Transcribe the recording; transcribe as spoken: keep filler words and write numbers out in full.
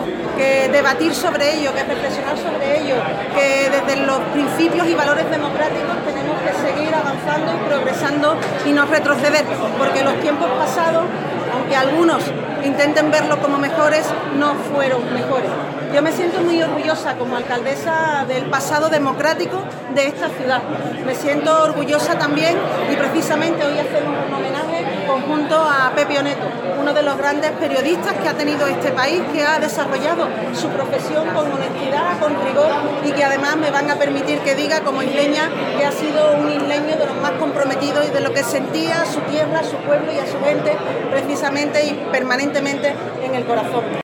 que debatir sobre ello, que reflexionar sobre ello, que desde los principios y valores democráticos tenemos que seguir avanzando y progresando y no retroceder, porque los tiempos pasados, aunque algunos intenten verlo como mejores, no fueron mejores. Yo me siento muy orgullosa como alcaldesa del pasado democrático de esta ciudad. Me siento orgullosa también y precisamente hoy hacemos un homenaje conjunto a Pepe Oneto, uno de los grandes periodistas que ha tenido este país, que ha desarrollado su profesión con honestidad, con rigor y que además me van a permitir que diga como isleña que ha sido un isleño de los más comprometidos y de lo que sentía a su tierra, a su pueblo y a su gente precisamente y permanentemente en el corazón.